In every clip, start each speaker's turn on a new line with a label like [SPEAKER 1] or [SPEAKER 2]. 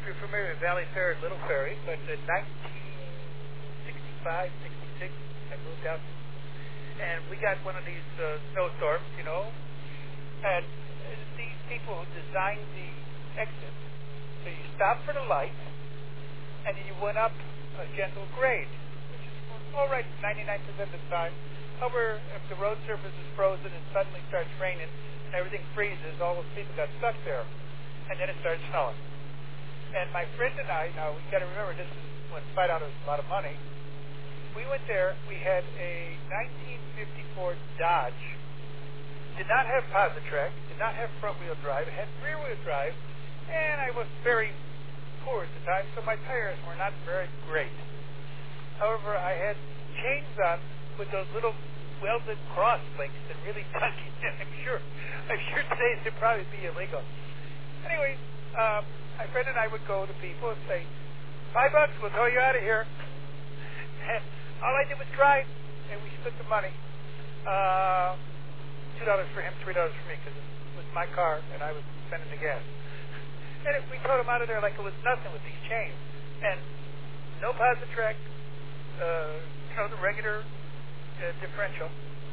[SPEAKER 1] if you're familiar with Valley Fair and Little Ferry, but in 1965, 66, I moved out, and we got one of these snowstorms, and these people who designed the exit, so you stop for the light, and then you went up a gentle grade, which is all right 99% of the time. However, if the road surface is frozen and suddenly starts raining and everything freezes, all those people got stuck there, and then it started snowing. And my friend and I, now we got to remember, this is when $5 was a lot of money. We went there. We had a 1954 Dodge. Did not have Positrack. Did not have front-wheel drive. It had rear-wheel drive, and I was very poor at the time, so my tires were not very great. However, I had chains on with those little welded cross links that really dug in. I'm sure today they'd probably be illegal. Anyway, my friend and I would go to people and say, $5, we'll tow you out of here. And all I did was drive, and we split the money. $2 for him, $3 for me, because it was my car, and I was spending the gas. And we towed him out of there like it was nothing with these chains. And no Positrack, the regular differential.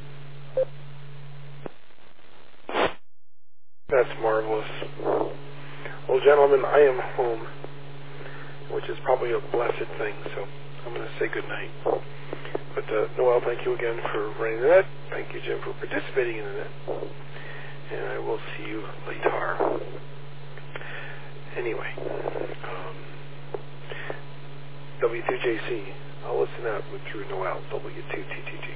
[SPEAKER 2] That's marvelous. Well, gentlemen, I am home, which is probably a blessed thing, so I'm going to say good night. But, Noel, thank you again for running the net. Thank you, Jim, for participating in the net. And I will see you later. Anyway, W2JC, I'll listen out through Noel, W2TTG.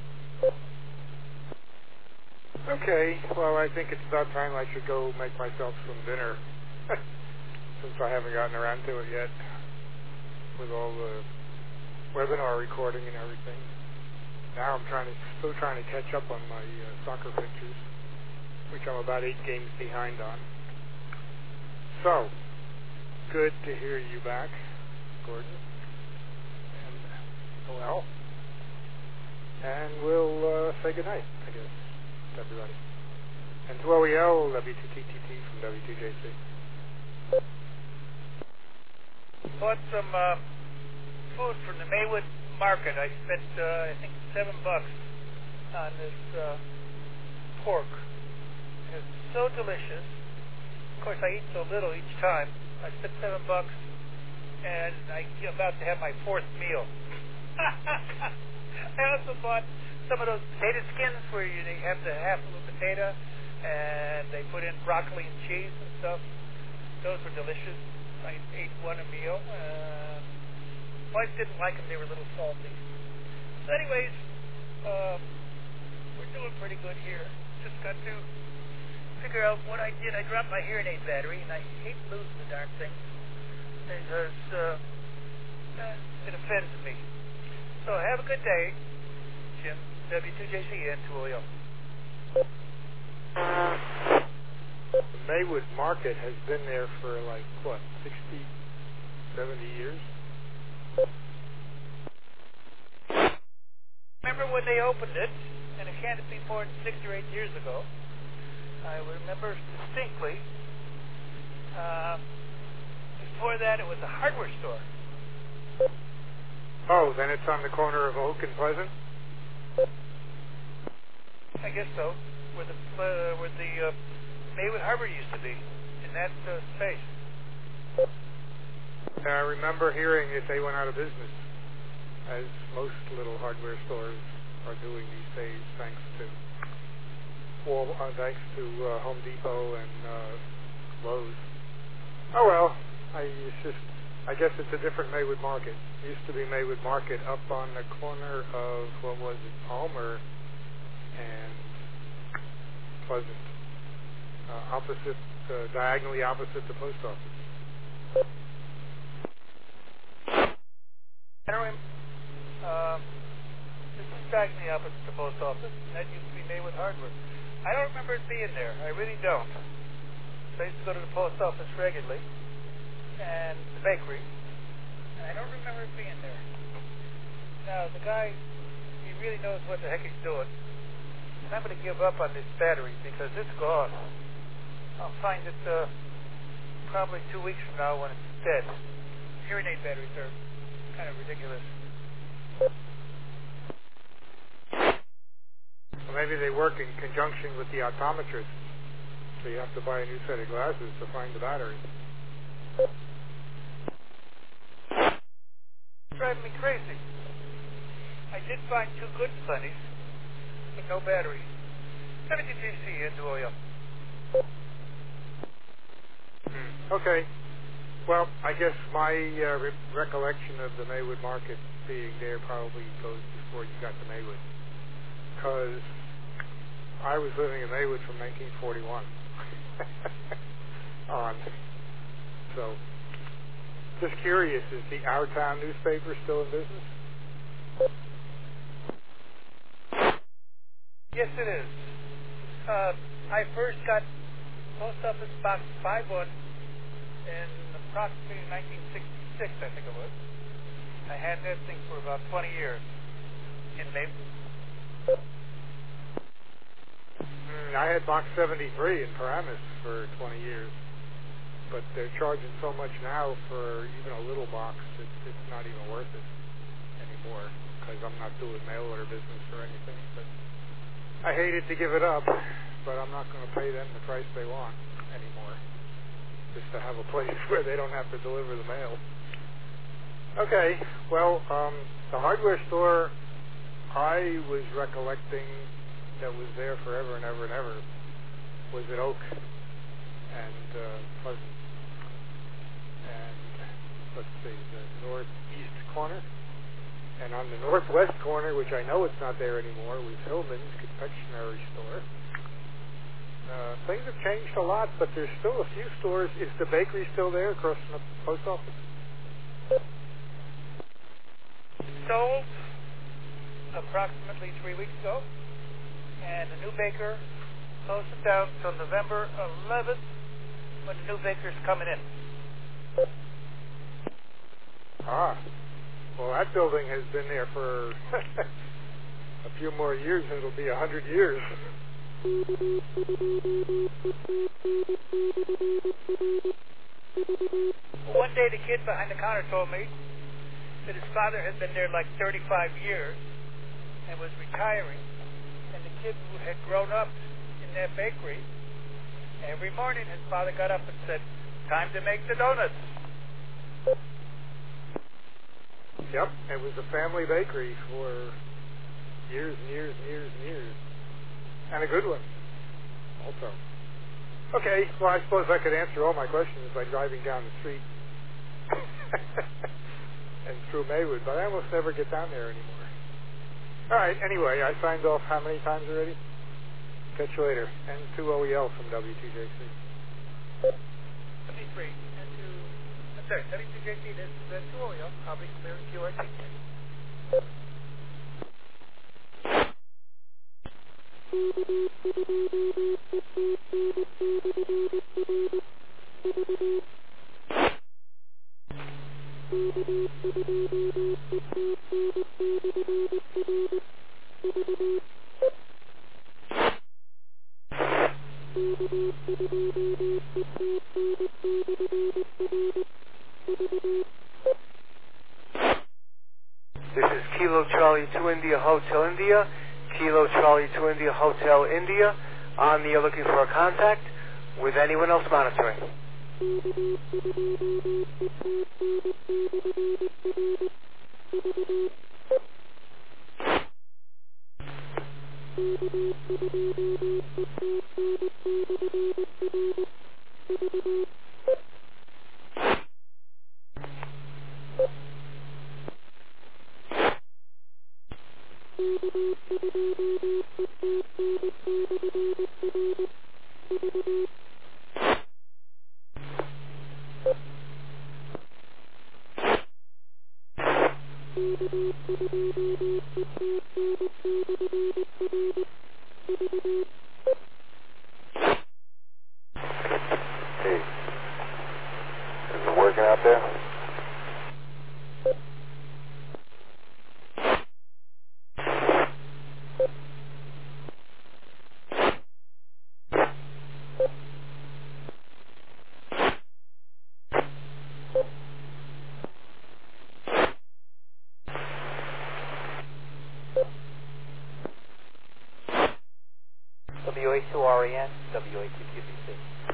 [SPEAKER 3] Okay, well, I think it's about time I should go make myself some dinner, since I haven't gotten around to it yet, with all the webinar recording and everything. Now I'm still trying to catch up on my soccer pictures, which I'm about 8 games behind on. So, good to hear you back, Gordon and Noel. And we'll say goodnight, I guess, to everybody. And to OEL, W2TTT from W2JC.
[SPEAKER 1] Bought some food from the Maywood Market. I spent, I think, $7 on this pork. It's so delicious. Of course, I eat so little each time. I spent $7, and I'm about to have my 4th meal. I also bought some of those potato skins where they have the half of a potato, and they put in broccoli and cheese and stuff. Those were delicious. I ate one a meal. Wife didn't like them. They were a little salty. So anyways, we're doing pretty good here. Just got to figure out what I did. I dropped my hearing aid battery, and I hate losing the darn thing because it offends me. So have a good day, Jim. W2JC and 2OL.
[SPEAKER 3] The Maywood Market has been there for 60, 70 years?
[SPEAKER 1] Remember when they opened it, and it can't be more than 6 or 8 years ago. I remember distinctly. Before that, it was a hardware store.
[SPEAKER 3] Oh, then it's on the corner of Oak and Pleasant?
[SPEAKER 1] I guess so. Where the Maywood Harbor used to be, in that space.
[SPEAKER 3] I remember hearing that they went out of business, as most little hardware stores are doing these days, thanks to Home Depot and Lowe's. Oh well, I guess it's a different Maywood Market. It used to be Maywood Market up on the corner of, Palmer and Pleasant, diagonally opposite the post office.
[SPEAKER 1] This is diagonally opposite the post office, and that used to be Maywood Hardware. I don't remember it being there. I really don't. So I used to go to the post office regularly, and the bakery, and I don't remember it being there. Now, the guy, he really knows what the heck he's doing. And I'm going to give up on this battery because it's gone. I'll find it probably 2 weeks from now when it's dead. Hearing aid batteries are kind of ridiculous.
[SPEAKER 3] Well, maybe they work in conjunction with the optometrist, so you have to buy a new set of glasses to find the battery.
[SPEAKER 1] It's driving me crazy. I did find 2 good plenties, but no batteries. 70 cc into oil.
[SPEAKER 3] Okay. Well, I guess my recollection of the Maywood market being there probably goes before you got to Maywood, because I was living in Maywood from 1941 on. So, just curious, is the Our Town newspaper still in business?
[SPEAKER 1] Yes, it is. I first got Post Office Box 51 in approximately 1966, I think it was. I had that thing for about 20 years in Maywood.
[SPEAKER 3] I had Box 73 in Paramus for 20 years, but they're charging so much now for even a little box, it's not even worth it anymore, because I'm not doing mail order business or anything. But I hated to give it up, but I'm not going to pay them the price they want anymore, just to have a place where they don't have to deliver the mail. Okay, well, the hardware store I was recollecting that was there forever and ever and ever was at Oak and Pleasant, and let's see, the northeast corner, and on the northwest corner, which I know it's not there anymore, was Hillman's Confectionery Store. Things have changed a lot, but there's still a few stores. Is the bakery still there across from the post office?
[SPEAKER 1] Sold approximately 3 weeks ago, and the new baker closed it down till November 11th when the new baker's coming in.
[SPEAKER 3] Ah, well, that building has been there for a few more years, and it'll be 100 years.
[SPEAKER 1] One day the kid behind the counter told me that his father had been there like 35 years and was retiring, and the kid who had grown up in that bakery, every morning his father got up and said, "Time to make the donuts."
[SPEAKER 3] Yep, it was a family bakery for years and years and years and years. And a good one, also. Okay, well, I suppose I could answer all my questions by driving down the street and through Maywood, but I almost never get down there anymore. All right, anyway, I signed off how many times already? Catch you later. N2OEL from W2JC.
[SPEAKER 1] 73 I'm sorry, 72JC, this is 2OEL. I'll be clearing QRT.
[SPEAKER 4] This is Kilo Charlie 2 India Hotel India, Kilo Charlie 2 India Hotel India. On the looking for a contact with anyone else monitoring. Hey, is it working out there?
[SPEAKER 5] REN, WATQBC.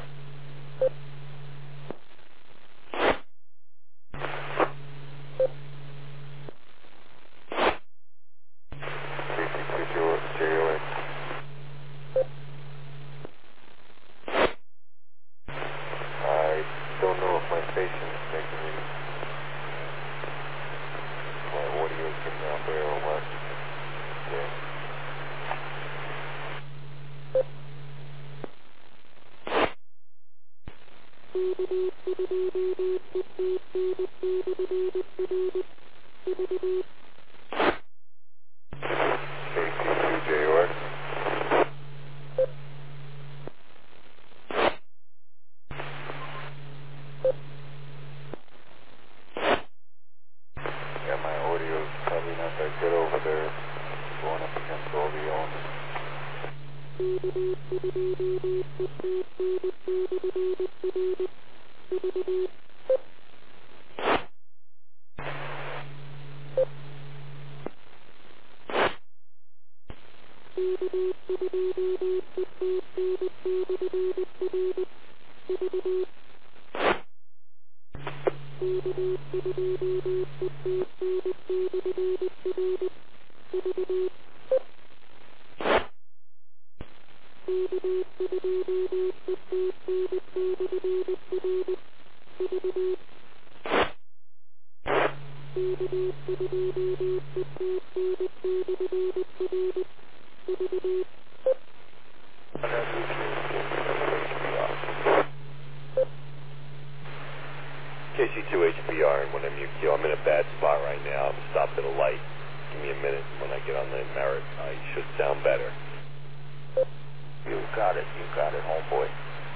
[SPEAKER 6] KC2HBR and 1MUQ. I'm in a bad spot right now. I'm stopped at a light. Give me a minute. When I get on the Merritt, I should sound better.
[SPEAKER 5] You got it, homeboy.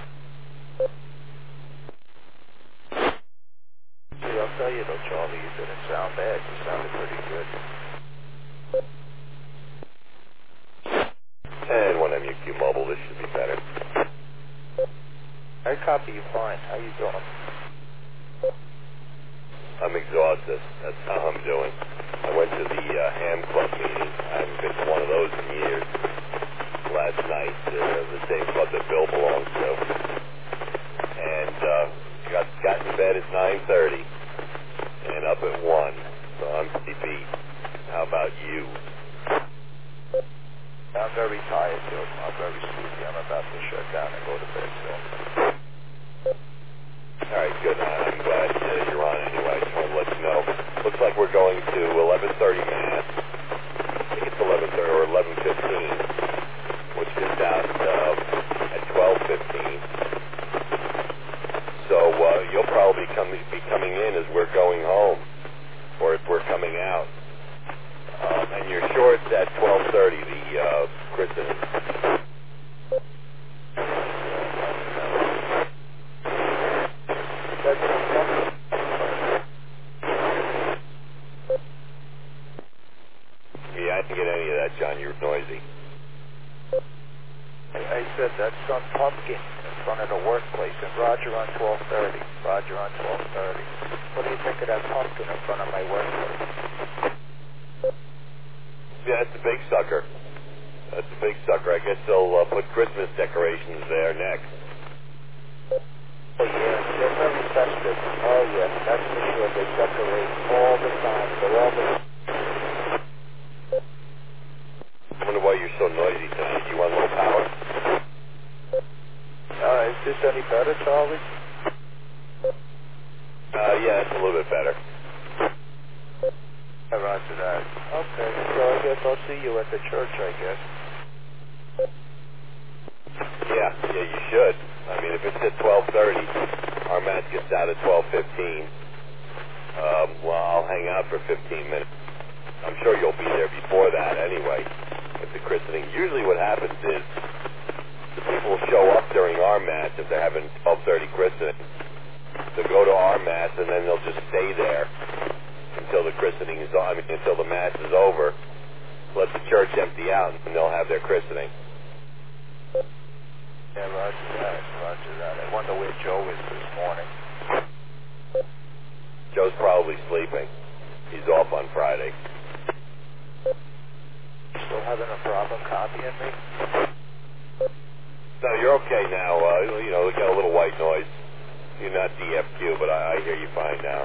[SPEAKER 5] See, I'll tell you though, Charlie, you didn't sound bad. You sounded pretty good.
[SPEAKER 6] And 1MUQ mobile, this should be better.
[SPEAKER 5] I copy you fine. How you doing?
[SPEAKER 6] I'm exhausted. That's how I'm doing. I went to the Ham Club meeting. I haven't been to one of those in years. Last night, the same club that Bill belongs to. And got in bed at 9:30 and up at 1. So I'm pretty beat. How about you?
[SPEAKER 5] I'm very tired, Joe. I'm very sleepy. I'm about to shut down and go to bed, so.
[SPEAKER 6] All right, good. I'm glad you're on anyway. I just want to let you know. Looks like we're going to 11:30 Mass. I think it's 11:30 or 11:15, which is out at 12:15. So you'll probably be coming in as we're going home, or if we're coming out. And your shorts at 12:30, the christening. Yeah, I didn't get any of that, John. You're noisy.
[SPEAKER 5] I said that's some pumpkin in front of the workplace, and Roger on 12:30. Roger on 12:30. What do you think of that pumpkin in front of my workplace?
[SPEAKER 6] Yeah, that's a big sucker. That's a big sucker. I guess they'll put Christmas decorations there next.
[SPEAKER 5] Oh, yeah, they're very festive. Oh, yeah, that's for sure. They decorate all the time. They're all the...
[SPEAKER 6] I wonder why you're so noisy tonight. You want a little power?
[SPEAKER 5] Is this any better, Charlie?
[SPEAKER 6] Yeah, it's a little bit better.
[SPEAKER 5] Roger that. Okay, so I guess I'll see you at the church, I guess.
[SPEAKER 6] Yeah, you should. I mean, if it's at 12:30, our match gets out at 12:15. Well, I'll hang out for 15 minutes. I'm sure you'll be there before that anyway, at the christening. Usually what happens is the people show up during our match if they're having 12:30 christening. They'll go to our mass and then they'll just stay there until the christening is on. I mean, until the mass is over. Let the church empty out and they'll have their christening.
[SPEAKER 5] Yeah, roger that, roger that. I wonder where Joe is this morning.
[SPEAKER 6] Joe's probably sleeping. He's off on Friday.
[SPEAKER 5] Still having a problem copying me?
[SPEAKER 6] No, you're okay now. You know, we got a little white noise. You're not DFQ, but I hear you fine now.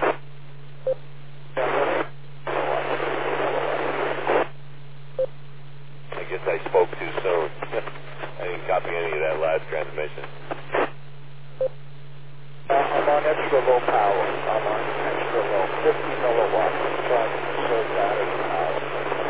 [SPEAKER 6] I guess I spoke too soon. I didn't copy any of that last transmission.
[SPEAKER 5] I'm on extra low power. I'm on extra low, 50 milliwatts. I'm trying to conserve battery power.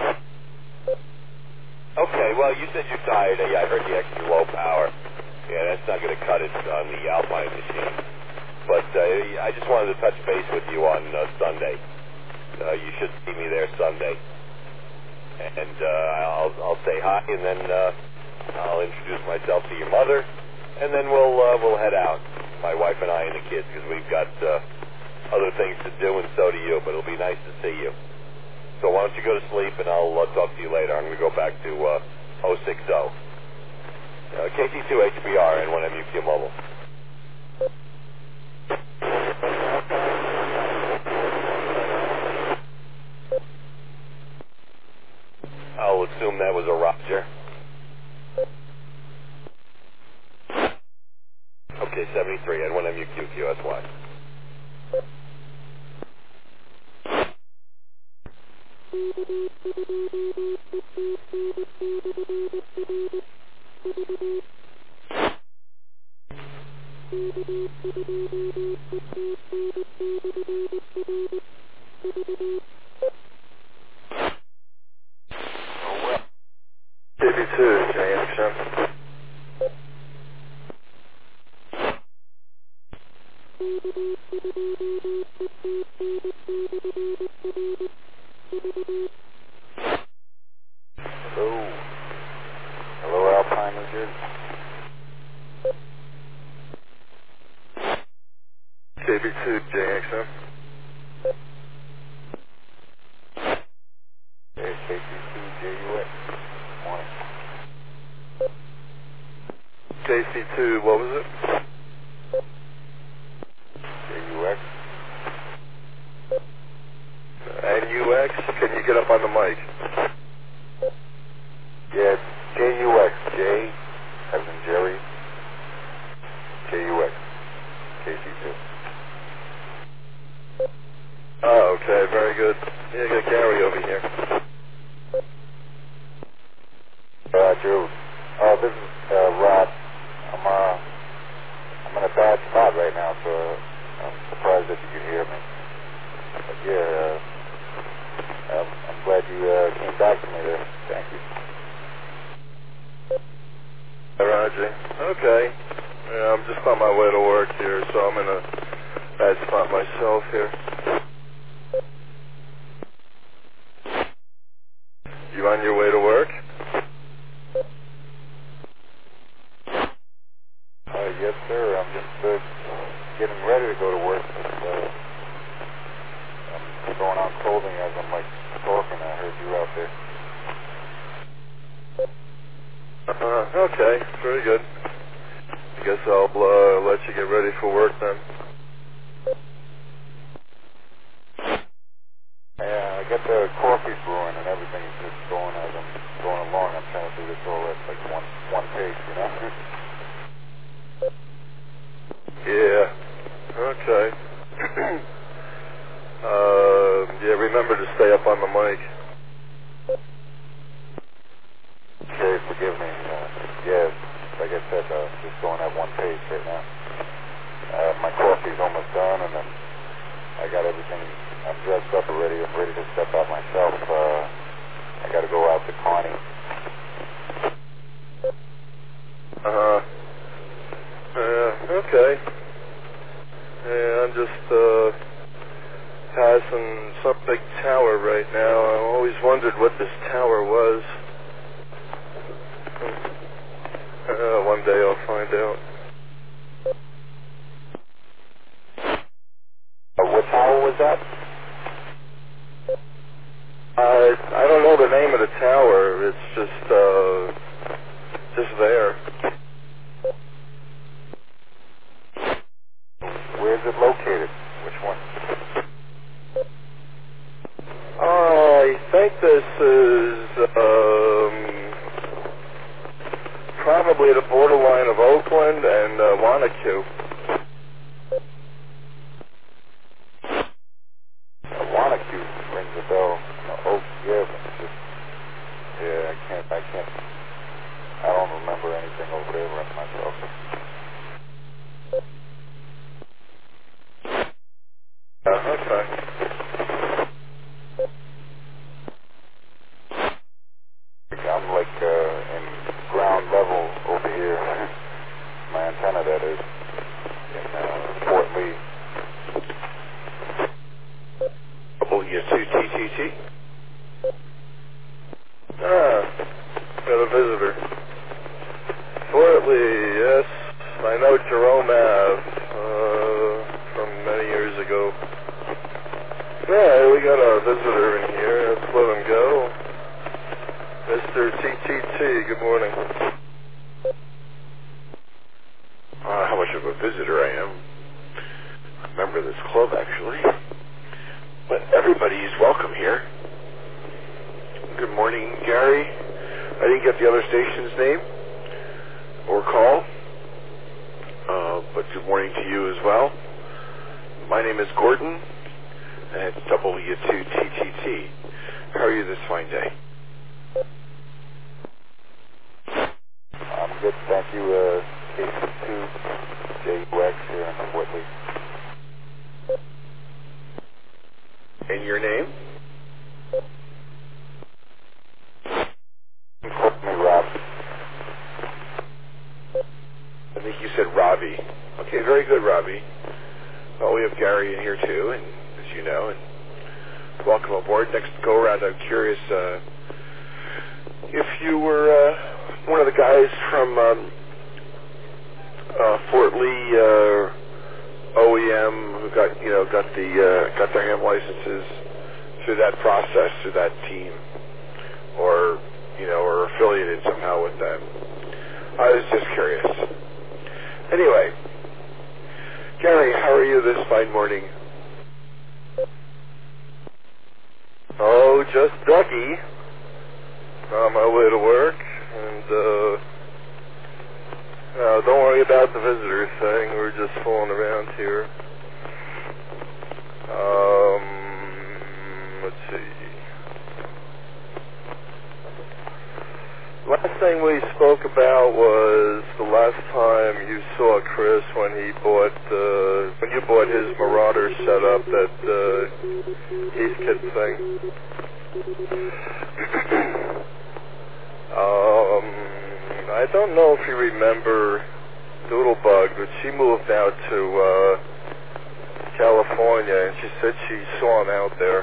[SPEAKER 6] Okay, well, you said you're tired. Yeah, I heard the extra low power. Yeah, that's not going to cut it on the Alpine machine. But I just wanted to touch base with you on Sunday. You should see me there Sunday. And I'll say hi, and then I'll introduce myself to your mother, and then we'll head out, my wife and I and the kids, because we've got other things to do, and so do you, but it'll be nice to see you. So why don't you go to sleep, and I'll talk to you later. I'm going to go back to 060. KT2 HBR and 1MUQ Mobile. I'll assume that was a Roger. Okay, 73 and 1MUQ QSY.
[SPEAKER 2] KT2, JXM.
[SPEAKER 5] Hello. Hello, Alpine, New Jersey.
[SPEAKER 2] KT2, JXM.
[SPEAKER 5] There's KT2 JUX. Morning.
[SPEAKER 2] KC2, what was it?
[SPEAKER 5] JUX.
[SPEAKER 2] NUX? Can you get up on the mic?
[SPEAKER 5] Yeah, it's JUX. J as in Jerry. JUX. KT2.
[SPEAKER 2] Oh, okay, very good. Yeah, I got Gary over here.
[SPEAKER 5] Drew. This is Rod. I'm in a bad spot right now, so I'm surprised that you could hear me. But yeah, I'm glad you came back to me there. Thank you.
[SPEAKER 2] Roger. Okay. Yeah, I'm just on my way to work here, so I'm in a bad spot myself here. You on your way to work?
[SPEAKER 5] Yes, sir. I'm just getting ready to go to work. I'm throwing on clothing as I'm talking. I heard you out there.
[SPEAKER 2] Okay, very good. I guess I'll let you get ready for work then.
[SPEAKER 5] Yeah, I got the coffee brewing and everything's just going as I'm going along. I'm trying to do this all at one pace, you know?
[SPEAKER 2] Yeah. Okay. Yeah, remember to stay up on the mic.
[SPEAKER 5] Okay, forgive me. Yeah, like I said, just going at one pace right now. My coffee's almost done, and then I got everything. I'm dressed up already. I'm ready to step out myself. I got to go out to Connie.
[SPEAKER 2] Okay. Yeah, I'm just passing some big tower right now. I always wondered what this tower was. One day I'll find out.
[SPEAKER 5] What tower was that?
[SPEAKER 2] I don't know the name of the tower. It's just there.
[SPEAKER 5] Where's it located? Which one?
[SPEAKER 2] I think this is probably the border
[SPEAKER 5] Wanacue. Wanacue rings a bell. Oh, yeah, but just, yeah, I can't, I don't remember anything over there right myself. Okay. I'm like in ground level over here. My antenna, that is, in Fort Lee.
[SPEAKER 2] W2TTT. Ah, got a visitor. Fort Lee, yes. I know Jerome Ave from many years ago. Yeah, we got a visitor in here. Let's let him go. Mr. TTT, good morning. How much of a visitor I am. I remember this club, actually. But everybody is welcome here. Good morning, Gary. I didn't get the other station's name or call, but good morning to you as well. My name is Gordon, and it's W2TTT. How are you this fine day?
[SPEAKER 5] I'm good, thank you. KC2 JUX here in Fort Lee.
[SPEAKER 2] And your name?
[SPEAKER 5] Call me Rob.
[SPEAKER 2] I think you said Robbie. Okay, very good, Robbie. Well, we have Gary in here too, and as you know, and welcome aboard. Next go around, I'm curious if you were one of the guys from Fort Lee OEM who got their ham licenses through that process, through that team, or or affiliated somehow with them. I was just curious. Anyway, Gary, how are you this fine morning? Oh, just ducky. On my way to work, and don't worry about the visitors thing. We're just fooling around here. Let's see. Last thing we spoke about was the last time you saw Chris when you bought his Marauder setup, that Heathkit thing. I don't know if you remember Doodlebug, but she moved out to California, and she said she saw him out there.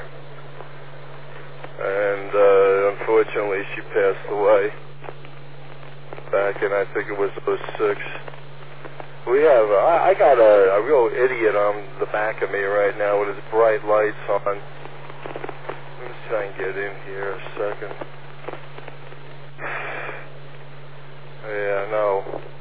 [SPEAKER 2] And unfortunately, she passed away back in, I think it was 06. We have, I got a real idiot on the back of me right now with his bright lights on. Let me try and get in here a second. Yeah, no.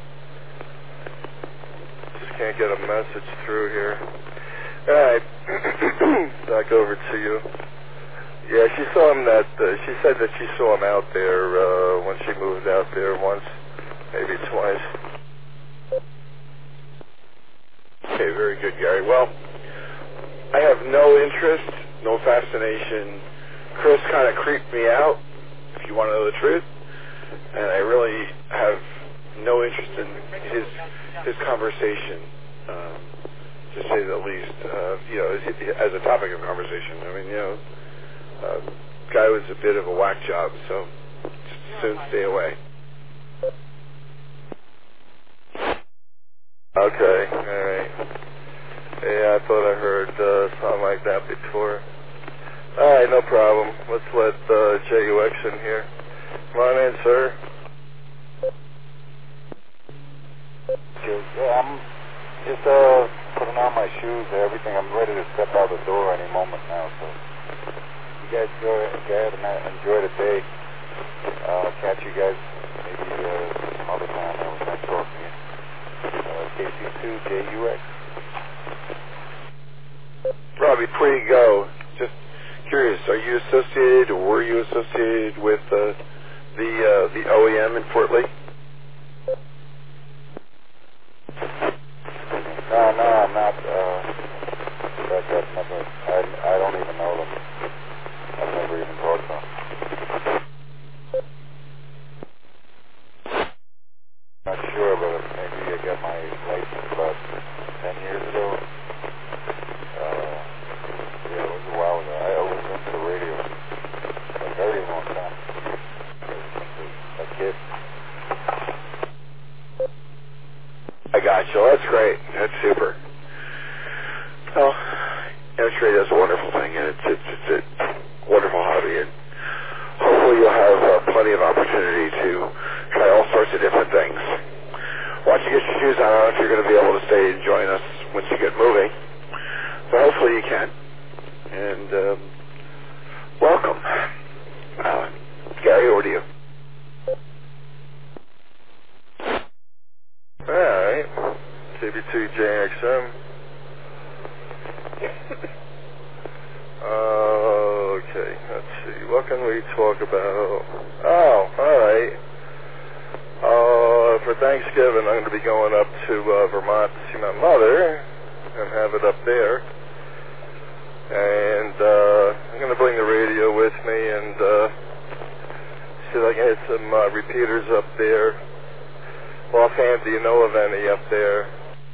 [SPEAKER 2] Just can't get a message through here. Alright, back over to you. Yeah, she saw him she said that she saw him out there when she moved out there once, maybe twice. Okay, very good, Gary. Well, I have no interest, no fascination. Chris kind of creeped me out, if you want to know the truth, and I really have no interest in his conversation, to say the least. As a topic of conversation. I mean, guy was a bit of a whack job, so soon stay away. Okay, alright. Yeah, I thought I heard something like that before. Alright, no problem. Let's let JUX in here. Come on in, sir.
[SPEAKER 5] Yeah, I'm just putting on my shoes and everything. I'm ready to step out the door any moment now, so you guys go ahead and enjoy the day. I'll catch you guys maybe some other time. It was nice talking to you. KC2 JUX.
[SPEAKER 2] Robbie, before you go, just curious, are you associated or were you associated with the OEM in Fort Lee?
[SPEAKER 5] No, I'm not. That's never. I don't even know them. I've never even talked to them. Not sure, but maybe I got my license about 10 years ago. Yeah, it was a while ago. I was into radio a very long time. Since a kid.
[SPEAKER 2] I got you. That's great. That's super. Well, amateur radio is a wonderful thing, and it's a wonderful hobby, and hopefully you'll have plenty of opportunity to try all sorts of different things. Once you get your shoes on, I don't know if you're going to be able to stay and join us once you get moving, but hopefully you can. And welcome. Gary, over to you.
[SPEAKER 5] All right. KB2JXM. Okay, let's see. What can we talk about? Oh, all right. For Thanksgiving, I'm going to be going up to Vermont to see my mother and have it up there. And I'm going to bring the radio with me and see if I can hit some repeaters up there. Offhand, do you know of any up there?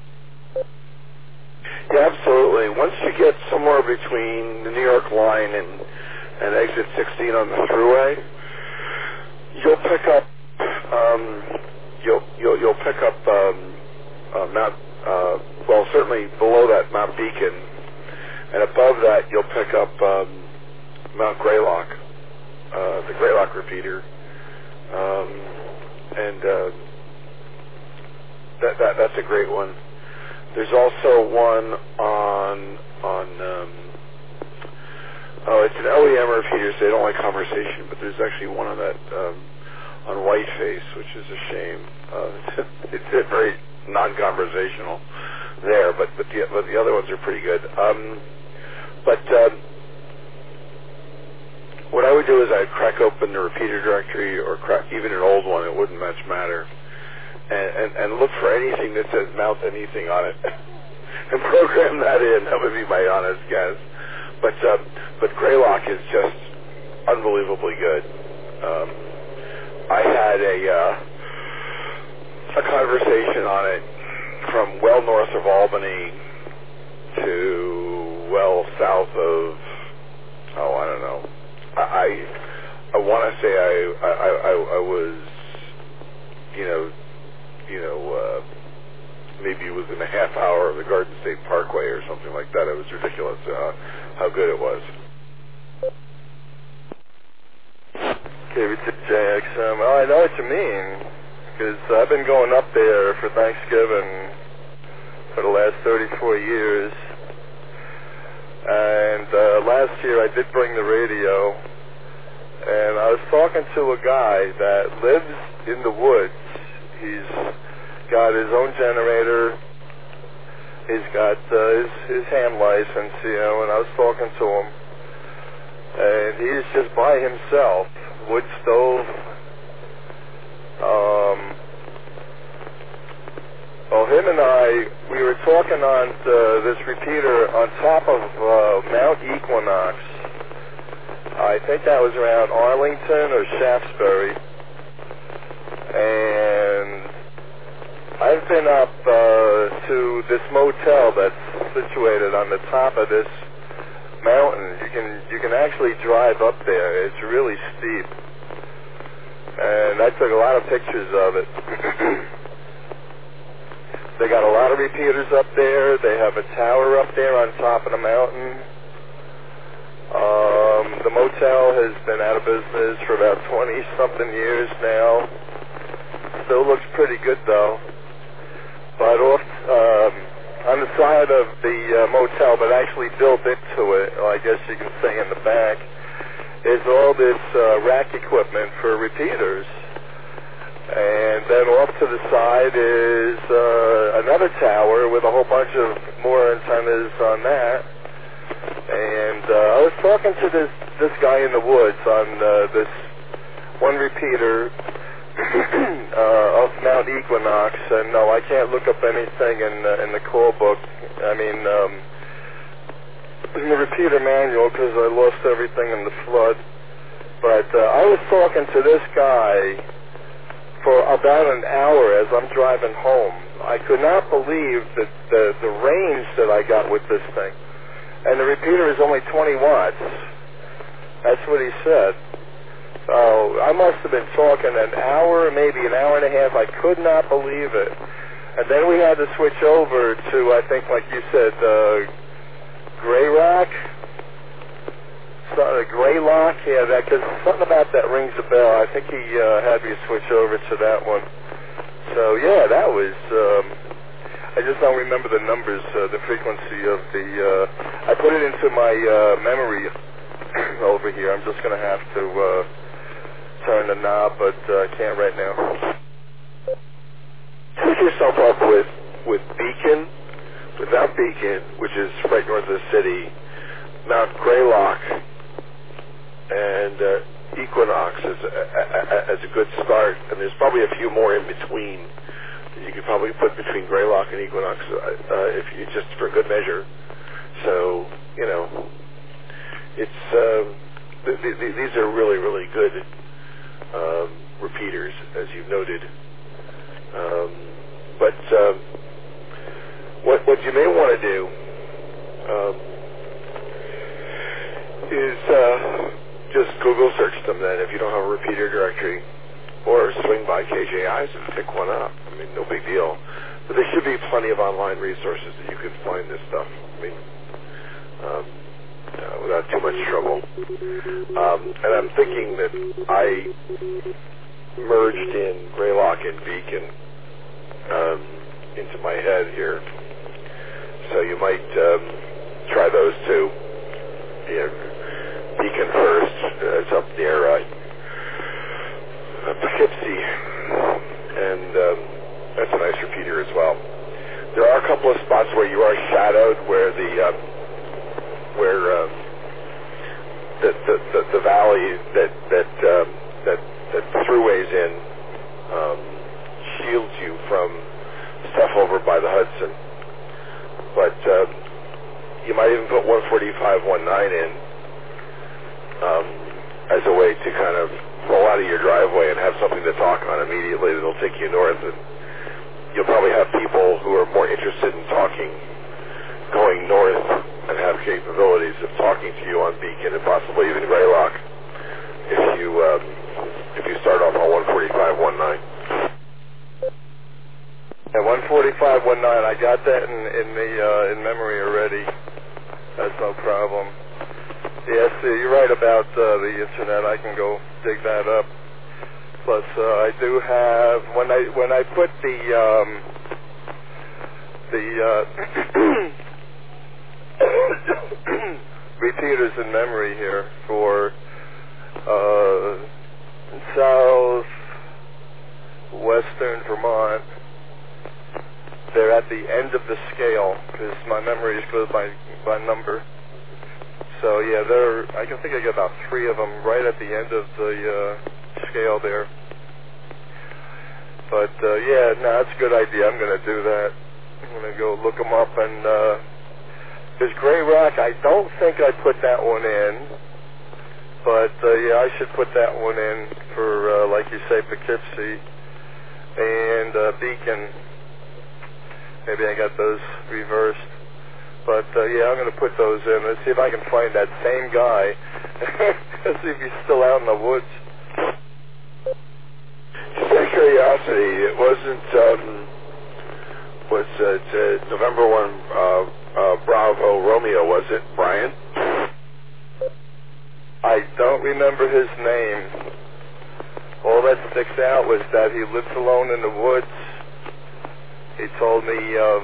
[SPEAKER 2] Yeah, absolutely. Once you get somewhere between the New York line and exit 16 on the thruway, you'll pick up you'll pick up Mount well, certainly below that Mount Beacon, and above that you'll pick up Mount Greylock, the Greylock repeater, and that's a great one. There's also one on it's an OEM repeater, so they don't like conversation, but there's actually one on that on Whiteface, which is a shame. It's very non-conversational there, but the other ones are pretty good. What I would do is I'd crack open the repeater directory or crack even an old one. It wouldn't much matter. And look for anything that says mount anything on it and program that in. That would be my honest guess. But Greylock is just unbelievably good. I had a conversation on it from well north of Albany to well south of I don't know. I want to say I was maybe within a half hour of the Garden State Parkway or something like that. It was ridiculous how good it was.
[SPEAKER 5] KV2JXM. Well, I know what you mean, because I've been going up there for Thanksgiving for the last 34 years. And last year I did bring the radio, and I was talking to a guy that lives in the woods. He's got his own generator. He's got his ham license, and I was talking to him. And he's just by himself, wood stove. Well, him and we were talking on this repeater on top of Mount Equinox. I think that was around Arlington or Shaftesbury. And I've been up to this motel that's situated on the top of this mountain. You can actually drive up there. It's really steep. And I took a lot of pictures of it. They got a lot of repeaters up there. They have a tower up there on top of the mountain. The motel has been out of business for about 20-something years now. Still looks pretty good, though. But off on the side of the motel, but actually built into it, I guess you can say in the back, is all this rack equipment for repeaters. And then off to the side is another tower with a whole bunch of more antennas on that. And I was talking to this guy in the woods on this one repeater of Mount Equinox, and no, I can't look up anything in the call book. I mean, in the repeater manual, because I lost everything in the flood. But I was talking to this guy for about an hour as I'm driving home. I could not believe that the range that I got with this thing. And the repeater is only 20 watts. That's what he said. So I must have been talking an hour, maybe an hour and a half. I could not believe it. And then we had to switch over to, I think, like you said, Greylock. Greylock, yeah, because something about that rings a bell. I think he had me switch over to that one. So yeah, that was. I just don't remember the numbers, the frequency of the. I put it into my memory over here. I'm just going to have to turn the knob, but I can't right now.
[SPEAKER 2] Hook yourself up with Beacon, without Beacon, which is right north of the city, Mount Greylock, and Equinox as a good start. And there's probably a few more in between that you could probably put between Greylock and Equinox if you just for good measure. So it's these are really, really good repeaters, as you've noted. But what you may want to do is just Google search them then if you don't have a repeater directory, or swing by KJI's and pick one up. I mean, no big deal. But there should be plenty of online resources that you can find this stuff. I mean, without too much trouble. And I'm thinking that I merged in Greylock and Beacon into my head here. So you might try those two. Beacon first. It's up near Poughkeepsie. And that's a nice repeater as well. There are a couple of spots where you are shadowed where the valley that throughways in shields you from stuff over by the Hudson. But you might even put 145.19 in as a way to kind of roll out of your driveway and have something to talk on immediately that'll take you north. And you'll probably have people who are more interested in talking going north and have capabilities of talking to you on Beacon and possibly even Greylock if you start off on 145.19.
[SPEAKER 5] At 145.19, I got that in memory already. That's no problem. Yes, you're right about the internet. I can go dig that up. Plus, I do have when I put the repeaters in memory here for southwestern Vermont. They're at the end of the scale because my memory goes by number. So yeah, I think I got about 3 of them right at the end of the scale there. But yeah, no, that's a good idea. I'm going to do that. I'm going to go look them up. And there's Greylock. I don't think I put that one in. But yeah, I should put that one in for, like you say, Poughkeepsie and Beacon. Maybe I got those reversed. But yeah, I'm going to put those in. Let's see if I can find that same guy. See if he's still out in the woods.
[SPEAKER 2] Just out of curiosity, it wasn't, was it November 1 Bravo Romeo, was it, Brian?
[SPEAKER 5] I don't remember his name. All that sticks out was that he lives alone in the woods. He told me of,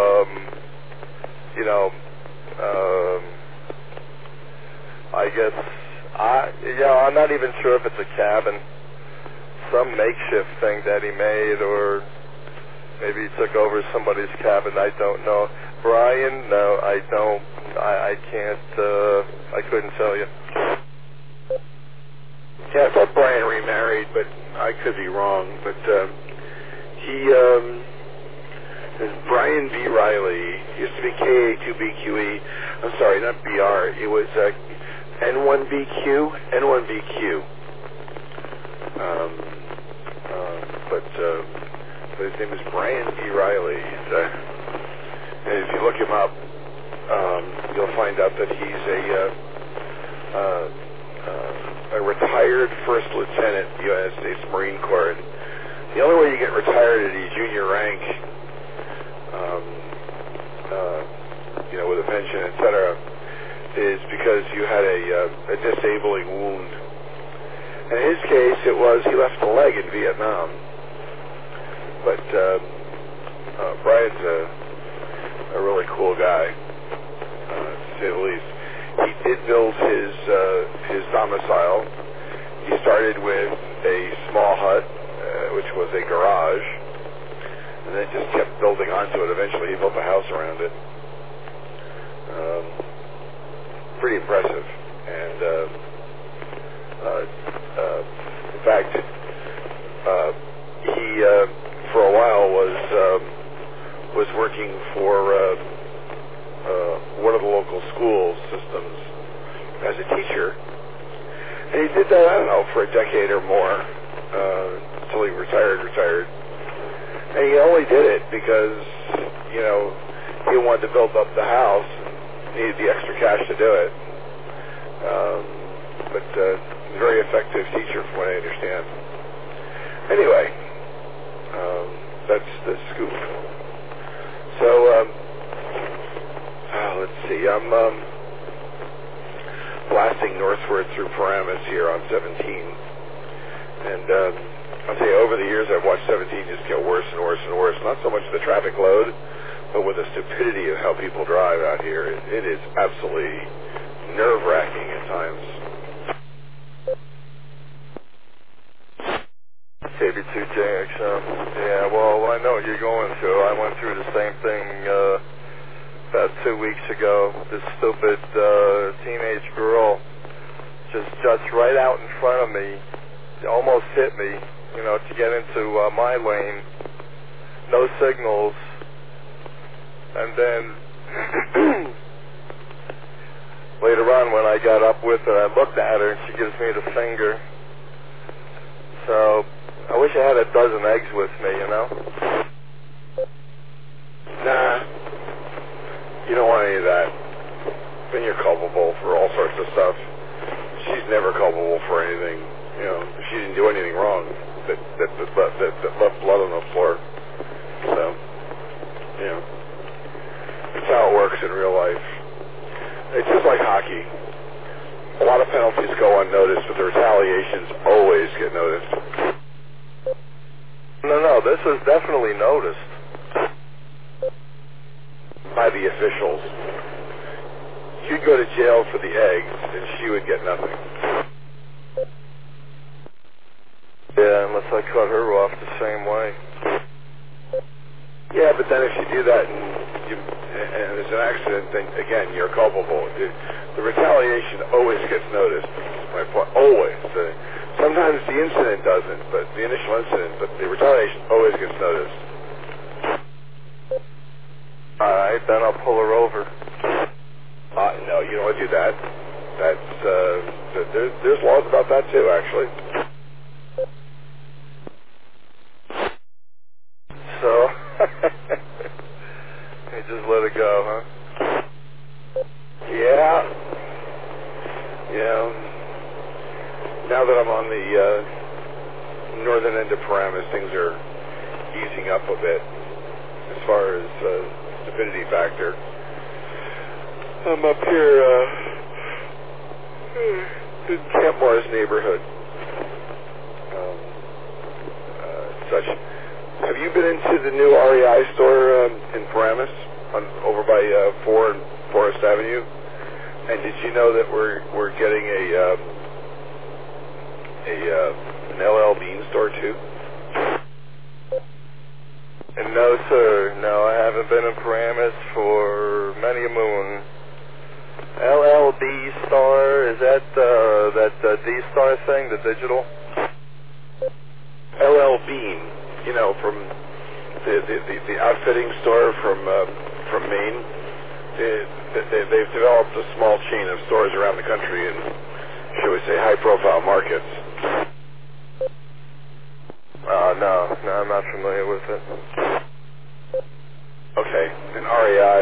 [SPEAKER 5] I guess, I'm not even sure if it's a cabin, some makeshift thing that he made, or maybe he took over somebody's cabin, I don't know. Brian, no, I don't, I can't, I couldn't tell you.
[SPEAKER 2] Yeah, I thought Brian remarried, but I could be wrong. But there's Brian B. Riley. Used to be KA2BQE. I'm sorry, not BR. It was N1BQ. But his name is Brian B. Riley. And if you look him up, you'll find out that he's a retired first lieutenant, United States Marine Corps. And the only way you get retired at a junior rank, with a pension, etc., is because you had a disabling wound. In his case, it was he left a leg in Vietnam. But Brian's a really cool guy, to say the least. He did build his domicile. He started with a small hut, which was a garage, and then just kept building onto it. Eventually, he built a house around it. Pretty impressive. And in fact, he for a while was working for one of the local school systems as a teacher. And he did that, I don't know, for a decade or more, until he retired. And he only did it because, he wanted to build up the house and needed the extra cash to do it. But very effective teacher from what I understand. Anyway, that's the scoop. So, let's see, I'm blasting northward through Paramus here on 17. And I'll tell you, over the years I've watched 17 just get worse and worse and worse. Not so much the traffic load, but with the stupidity of how people drive out here. It is absolutely nerve-wracking at times.
[SPEAKER 5] KB2JXM. Yeah, well, I know what you're going through. I went through the same thing about 2 weeks ago. This stupid teenage girl just juts right out in front of me, almost hit me, to get into my lane. No signals. And then later on when I got up with her, I looked at her and she gives me the finger. So I wish I had a dozen eggs with me,
[SPEAKER 2] Nah, you don't want any of that. Then you're culpable for all sorts of stuff. She's never culpable for anything. She didn't do anything wrong that left blood on the floor. So, it's how it works in real life. It's just like hockey. A lot of penalties go unnoticed, but the retaliations always get noticed.
[SPEAKER 5] No, this was definitely noticed.
[SPEAKER 2] By the officials. You'd go to jail for the eggs, and she would get nothing.
[SPEAKER 5] Yeah, unless I cut her off the same way.
[SPEAKER 2] Yeah, but then if you do that and there's an accident, then again, you're culpable. The retaliation always gets noticed. That's my point. Always. Sometimes the incident doesn't, but the initial incident, but the retaliation always gets noticed.
[SPEAKER 5] All right, then I'll pull her over.
[SPEAKER 2] No, you don't want to do that. That's there's laws about that too, actually.
[SPEAKER 5] So, you just let it go, huh?
[SPEAKER 2] Yeah. Now that I'm on the northern end of Paramus, things are easing up a bit as far as stupidity factor. I'm up here in Camp Morris neighborhood. Such. Have you been into the new REI store in Paramus, over by 4 and Forest Avenue? And did you know that we're getting an LL Bean store too?
[SPEAKER 5] And no, sir. No, I haven't been in Paramus for many a moon. LL D-Star, is that that D-Star thing, the digital?
[SPEAKER 2] LL Bean, you know, from the outfitting store from Maine. They've developed a small chain of stores around the country in, shall we say, high-profile markets.
[SPEAKER 5] No, I'm not familiar with it.
[SPEAKER 2] Okay, and REI,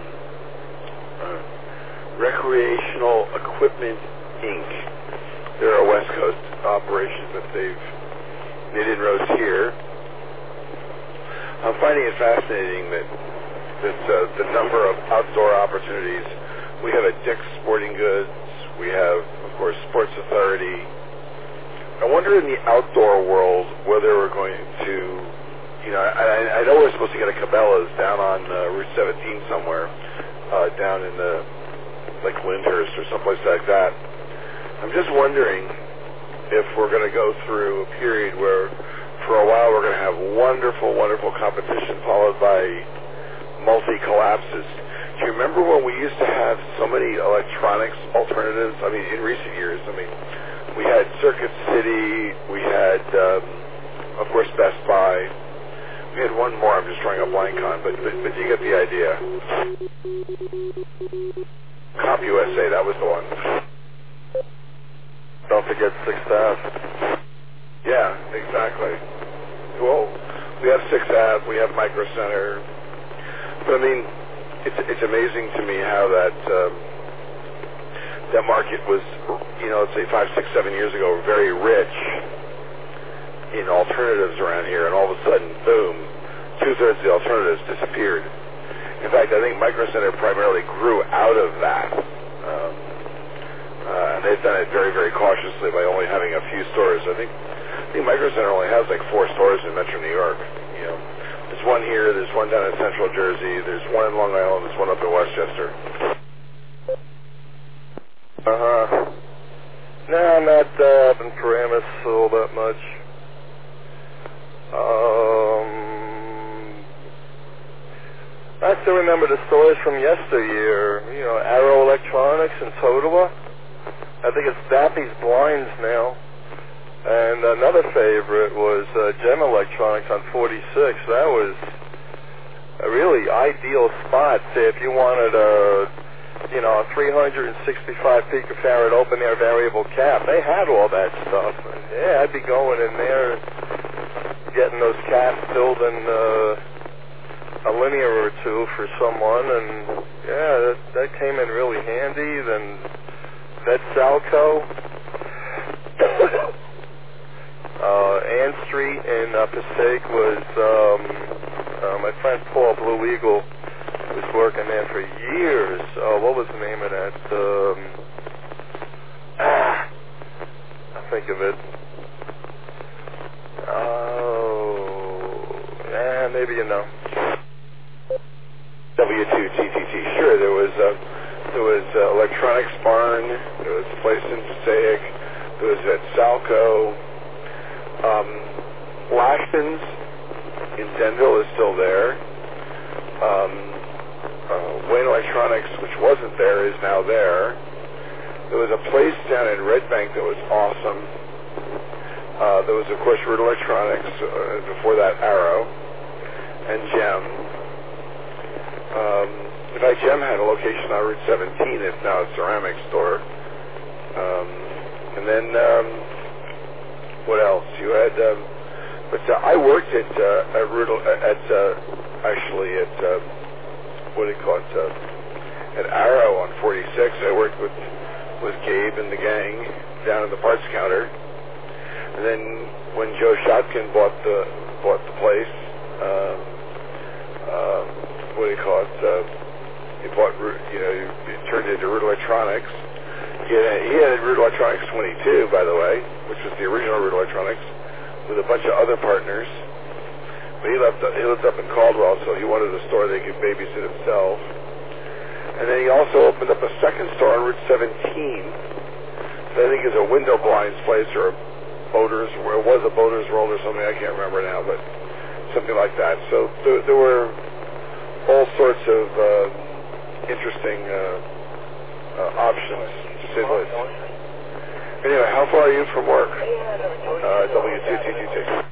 [SPEAKER 2] Recreational Equipment Inc. They're a West Coast operation, but they've made inroads here. I'm finding it fascinating that the number of outdoor opportunities. We have a Dick's Sporting Goods. We have, of course, Sports Authority. I wonder in the outdoor world whether we're going to, you know, I know we're supposed to get a Cabela's down on Route 17 somewhere, down in like Lyndhurst or someplace like that. I'm just wondering if we're going to go through a period where for a while we're going to have wonderful, wonderful competition followed by multi-collapses. Do you remember when we used to have so many electronics alternatives? I mean, in recent years, I mean, we had Circuit City, we had, of course, Best Buy. We had one more I'm just drawing a blank on, but you get the idea. CompUSA, that was the one.
[SPEAKER 5] Don't forget 6th Ave.
[SPEAKER 2] Yeah, exactly. Well, we have 6th Ave, we have Micro Center. But I mean, it's amazing to me how that market was, you know, let's say 5, 6, 7 years ago, very rich in alternatives around here, and all of a sudden, boom, 2/3 of the alternatives disappeared. In fact, I think Micro Center primarily grew out of that. And they've done it very, very cautiously by only having a few stores. I think Micro Center only has like 4 stores in Metro New York. You know, there's one here, there's one down in Central Jersey, there's one in Long Island, there's one up in Westchester.
[SPEAKER 5] No, I'm not up in Paramus all that much. I still remember the stores from yesteryear. You know, Arrow Electronics and Totowa. I think it's Dappy's Blinds now. And another favorite was Gem Electronics on 46. That was a really ideal spot. Say if you wanted a 365 picofarad open air variable cap, they had all that stuff. And yeah, I'd be going in there, getting those caps filled in a linear or two for someone, and yeah, that came in really handy. Then Vetsalco, Ann Street in Passaic was my friend Paul Blue Eagle was working there for years. What was the name of that? I'll think of it. Maybe you know.
[SPEAKER 2] W2TTT. Sure, there was Electronics Barn. There was a place in Passaic. There was Vetsalco. Lashton's in Denville is still there. Wayne Electronics, which wasn't there, is now there. There was a place down in Red Bank that was awesome. There was, of course, Root Electronics, before that Arrow, and Gem. In fact, Gem had a location on Route 17. It's now a ceramics store. And then, what else? You had, I worked at what do you call it? At Arrow on 46. I worked with Gabe and the gang down at the parts counter. And then when Joe Shotkin bought the place, what do you call it? He bought, he turned it into Root Electronics. He had Root Electronics 22, by the way, which was the original Root Electronics, with a bunch of other partners. But he lived up in Caldwell, so he wanted a store they could babysit himself. And then he also opened up a second store on Route 17, that I think is a window blinds place, or a boaters, or it was a boaters world or something, I can't remember now, but something like that. So there were all sorts of interesting options, to say the least. Anyway, how far are you from work? W2TGT.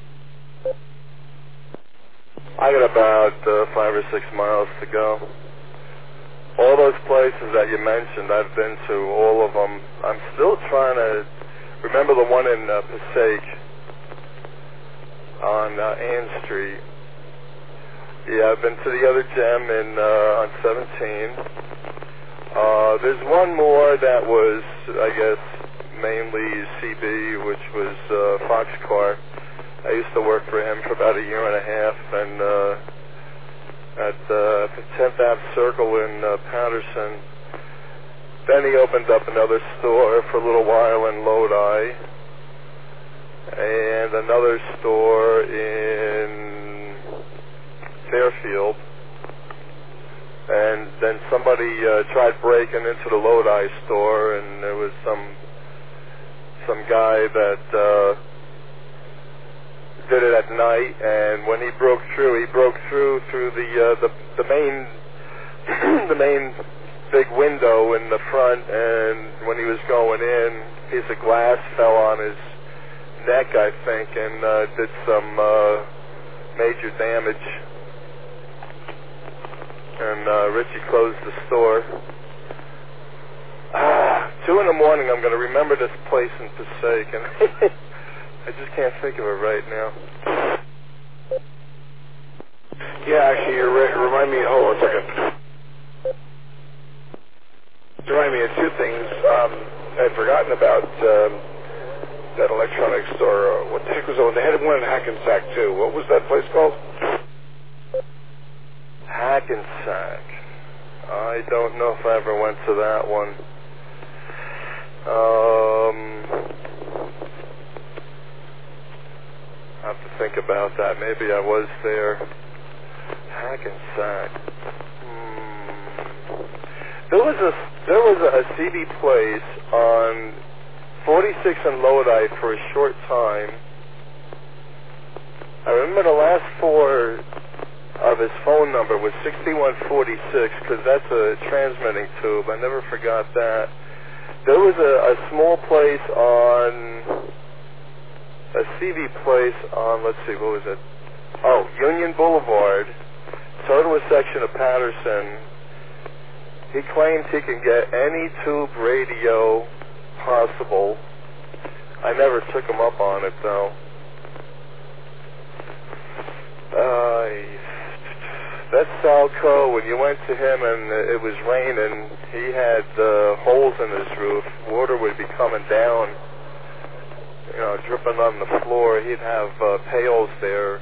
[SPEAKER 5] I got about 5 or 6 miles to go. All those places that you mentioned, I've been to all of them. I'm still trying to remember the one in Passaic on Ann Street. Yeah, I've been to the other gem on 17. There's one more that was, I guess, mainly CB, which was Foxcar. I used to work for him for about a year and a half, and at the 10th Ave Circle in Patterson. Then he opened up another store for a little while in Lodi, and another store in Fairfield. And then somebody tried breaking into the Lodi store, and there was some guy that did it at night, and when he broke through the main the main big window in the front, and when he was going in, a piece of glass fell on his neck, I think, and did some major damage. And Richie closed the store. 2 in the morning, I'm going to remember this place in Passaic, and I just can't think of it right now.
[SPEAKER 2] Yeah, actually, you remind me. Hold on a second. You remind me of 2 things. I'd forgotten about that electronics store. What the heck was it? They had one in Hackensack too. What was that place called?
[SPEAKER 5] Hackensack. I don't know if I ever went to that one. I have to think about that. Maybe I was there. Hackensack. There was a CD place on 46 in Lodi for a short time. I remember the last 4 of his phone number was 6146, because that's a transmitting tube. I never forgot that. There was a small place a CV place on, let's see, what was it? Oh, Union Boulevard, total section of Patterson. He claims he can get any tube radio possible. I never took him up on it, though. That's Salco. When you went to him and it was raining, he had holes in his roof. Water would be coming down, dripping on the floor. He'd have pails there.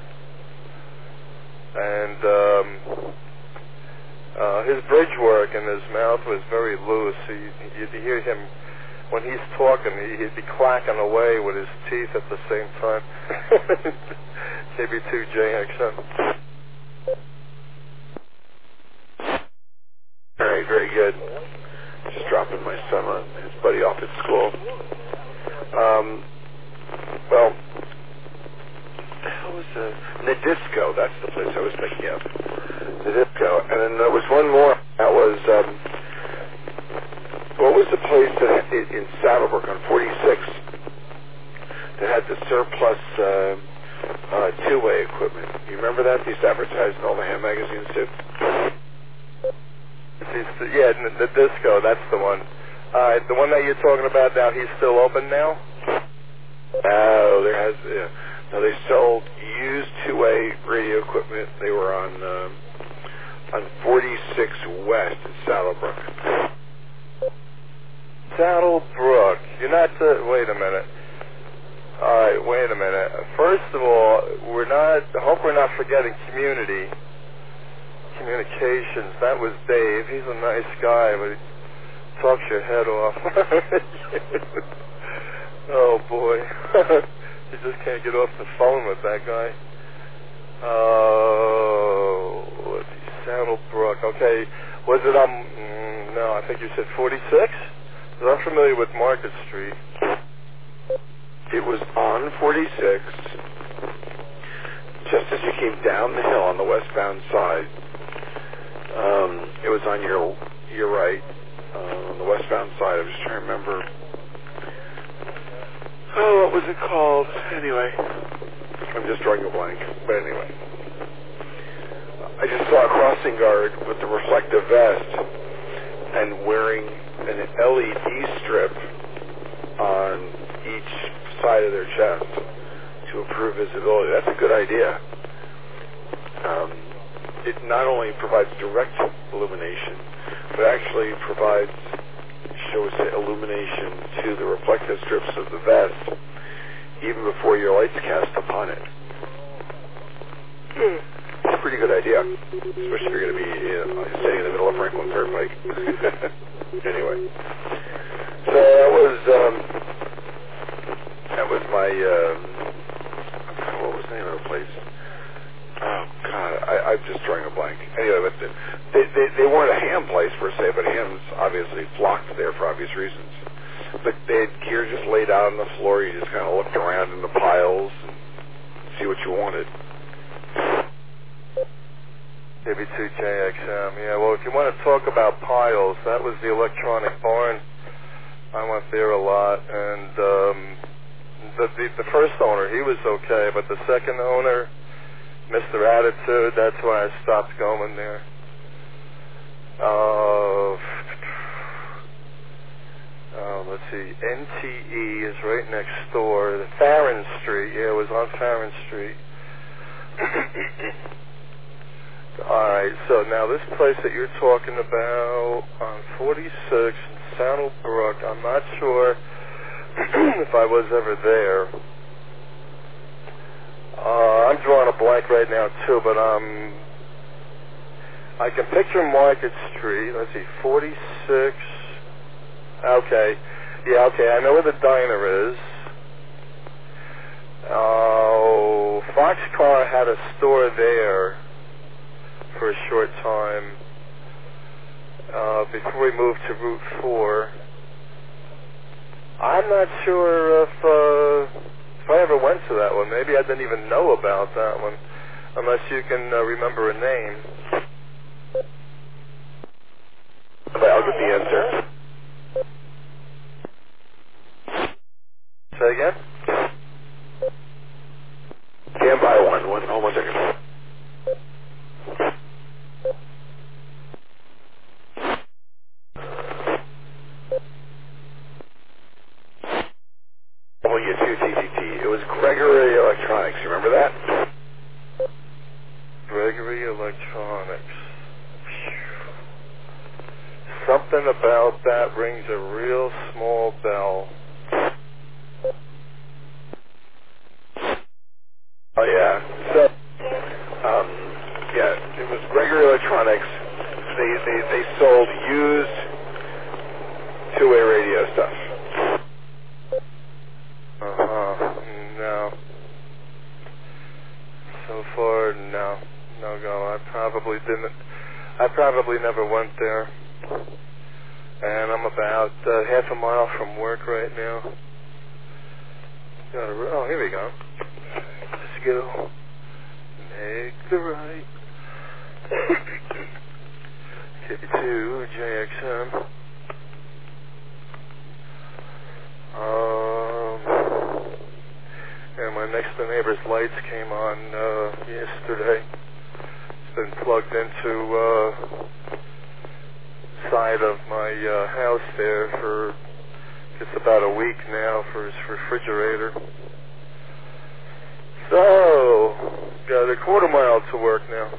[SPEAKER 5] And his bridge work in his mouth was very loose. You'd hear him, when he's talking, he'd be clacking away with his teeth at the same time. KB2JXM.
[SPEAKER 2] All right, very good. Just dropping my son on his buddy off at school. Well, what was the Nadisco? That's the place I was thinking of. Nadisco. And then there was one more. That was, what was the place that in Saddlebrook on 46 that had the surplus two-way equipment? You remember that? They used to advertise in all the ham magazines too.
[SPEAKER 5] Yeah, the disco, that's the one. The one that you're talking about now, he's still open now?
[SPEAKER 2] No, no, they sold used two-way radio equipment. They were on 46 West in Saddlebrook.
[SPEAKER 5] Saddlebrook. You're not wait a minute. All right, wait a minute. First of all, I hope we're not forgetting communications. That was Dave. He's a nice guy, but he talks your head off. Oh boy. You just can't get off the phone with that guy. Oh, let's see, Saddlebrook. Okay, was it no, I think you said 46? Because I'm familiar with Market Street.
[SPEAKER 2] It was on 46, just as you came down the hill on the westbound side. It was on your right, on the westbound side. I'm just trying to remember. Oh, what was it called? Anyway, I'm just drawing a blank. But anyway, I just saw a crossing guard with the reflective vest and wearing an LED strip on each side of their chest to improve visibility. That's a good idea. It not only provides direct illumination, but actually provides, shall we say, illumination to the reflective strips of the vest even before your light's cast upon it. It's a pretty good idea, especially if you're going to be sitting in the middle of Franklin Turnpike. Anyway, so that was my what was the name of the place? Oh God, I'm just drawing a blank. Anyway, but they weren't a ham place per se, but hams obviously flocked there for obvious reasons. But they had gear just laid out on the floor. You just kind of looked around in the piles and see what you wanted.
[SPEAKER 7] KB2JXM. Yeah, well, if you want to talk about piles, that was the electronic barn. I went there a lot, and the first owner, he was okay, but the second owner, Mr. Attitude, that's why I stopped going there. Let's see, NTE is right next door. The Farron Street, yeah, it was on Farron Street. Alright, so now this place that you're talking about on 46 in Saddlebrook, I'm not sure if I was ever there. I'm drawing a blank right now too, but I can picture Market Street. Let's see, 46. Okay, yeah, okay, I know where the diner is. Foxcar had a store there for a short time before we moved to Route 4. I'm not sure if I ever went to that one. Maybe I didn't even know about that one, unless you can remember a name.
[SPEAKER 2] Okay, I'll get the answer.
[SPEAKER 7] Say again?
[SPEAKER 2] Can't buy one. Hold on a second. W2TTT. It was Gregory Electronics. You remember that?
[SPEAKER 7] Gregory Electronics. Something about that rings a real small bell.
[SPEAKER 2] Oh yeah. So, yeah, it was Gregory Electronics. They sold used two-way radio stuff.
[SPEAKER 7] No. So far, no go. I probably never went there. And I'm about half a mile from work right now. Oh, here we go. Let's go. Make the right. KB2JXM. And my next door neighbor's lights came on yesterday. It's been plugged into side of my house there for just about a week now for his refrigerator. So, got a quarter mile to work now.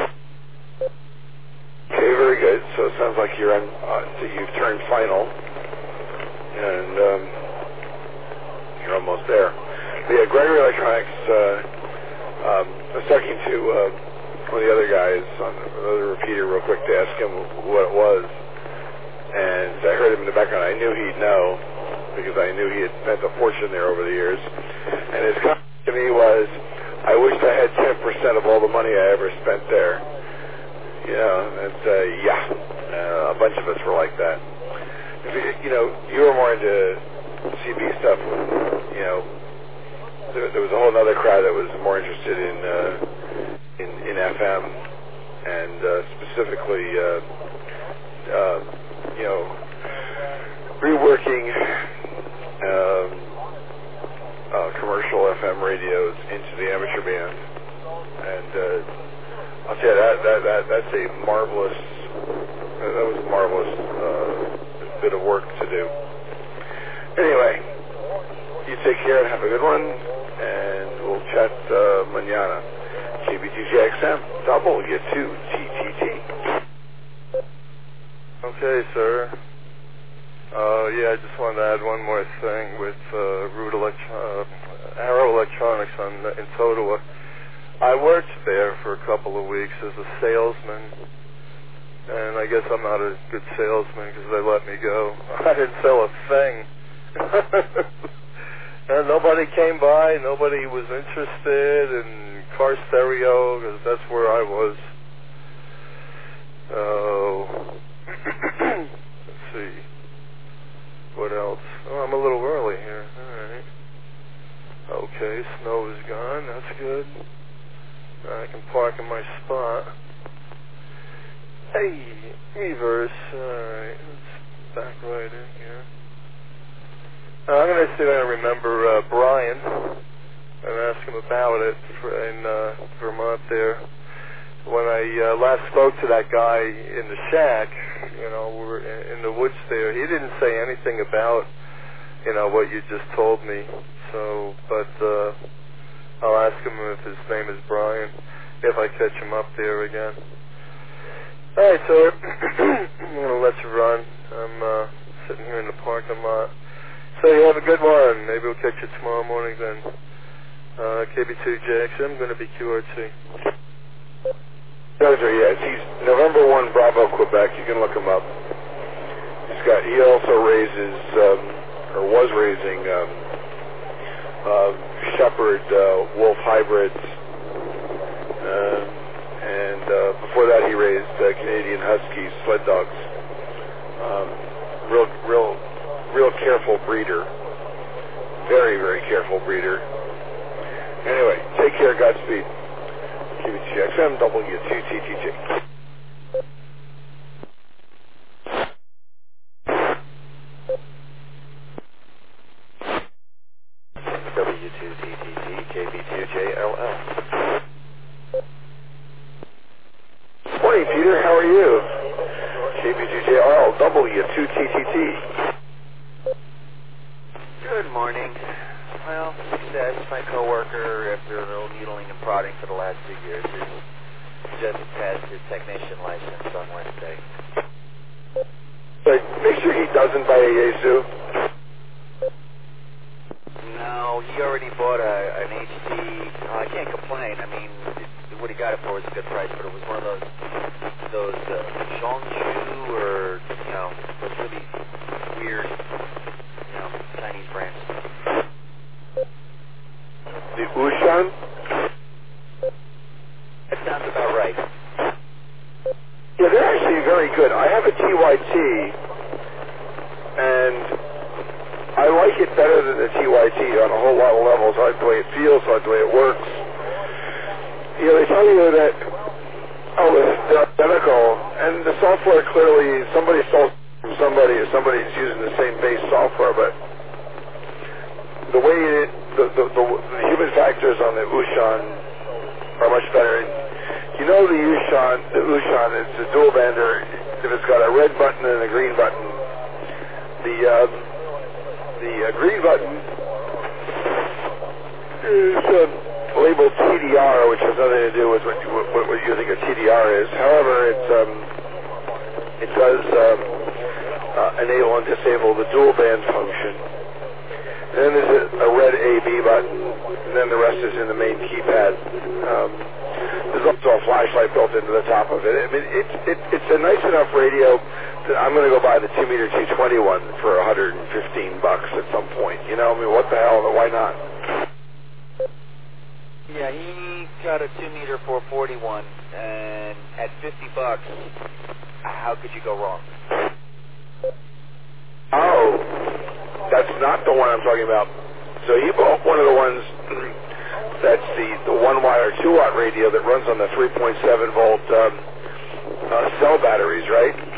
[SPEAKER 2] Okay, very good. So it sounds like you're on. So you've turned final, and you're almost there. But yeah, Gregory Electronics. I was talking to one of the other guys on another repeater real quick to ask him what it was, and I heard him in the background. I knew he'd know because I knew he had spent a fortune there over the years, and his comment to me was, "I wish I had 10% of all the money I ever spent there." You know, and a bunch of us were like that. If you were more into CB stuff. There was a whole other crowd that was more interested in FM, and specifically, reworking commercial FM radios into the amateur band, and I'll tell you that's a marvelous. That was a marvelous bit of work to do. Anyway, you take care and have a good one, and we'll chat mañana. KBGJXM, W2TTT.
[SPEAKER 7] Okay, sir. I just wanted to add one more thing with Arrow Electronics in Totowa. I worked there for a couple of weeks as a salesman, and I guess I'm not a good salesman because they let me go. I didn't sell a thing. And nobody came by, nobody was interested in car stereo because that's where I was. Let's see. What else? Oh, I'm a little early here. All right. Okay, snow is gone. That's good. I can park in my spot. Hey, reverse. All right, let's back right in here. I'm going to see if I remember Brian and ask him about it in Vermont there. When I last spoke to that guy in the shack, we were in the woods there, he didn't say anything about, what you just told me. So, but I'll ask him if his name is Brian, if I catch him up there again. All right, sir. I'm going to let you run. I'm sitting here in the parking lot. So you have a good one. Maybe we'll catch you tomorrow morning then. KB2JXM, going to be QRT.
[SPEAKER 2] Yes, he's November 1 Bravo, Quebec. You can look him up. He also raises, or was raising, Shepherd Wolf hybrids. And before that he raised Canadian Huskies, sled dogs. Real careful breeder. Very, very careful breeder. Anyway, take care, Godspeed. QBTXM, W2TTT.
[SPEAKER 8] W2TTT, KB2JLL.
[SPEAKER 2] Morning, Peter. How are you? KB2JLL, W2TTT.
[SPEAKER 8] Good morning. Well, success. My coworker, after a little needling and prodding for the last 2 years, just passed his technician license on Wednesday.
[SPEAKER 2] But make sure he doesn't buy a Yaesu.
[SPEAKER 8] No, he already bought an HD. I can't complain. I mean, what he got it for was a good price, but it was one of those Zhongshu or those really weird, Chinese brands.
[SPEAKER 2] The Ushan?
[SPEAKER 8] That sounds about right.
[SPEAKER 2] Yeah, they're actually very good. I have a TYT, and I like it better than the TYT on a whole lot of levels. I like the way it feels, I like the way it works. They tell you that, they're identical, and the software clearly, somebody stole from somebody, or somebody's using the same base software, but the way the human factors on the Ushan are much better. The Ushan is a dual bander. If it's got a red button and a green button, the green button is labeled TDR, which has nothing to do with what you think a TDR is. However, it does enable and disable the dual band function. And then there's a red AB button, and then the rest is in the main keypad. There's also a flashlight built into the top of it. I mean, it's a nice enough radio that I'm going to go buy the 2-meter 221 for $115 at some point. What the hell? Why not?
[SPEAKER 8] Yeah, he got a 2-meter 441, and at $50, how could you go wrong?
[SPEAKER 2] Oh, that's not the one I'm talking about. So he bought one of the ones that's the 1-wire 2-watt radio that runs on the 3.7 volt cell batteries, right?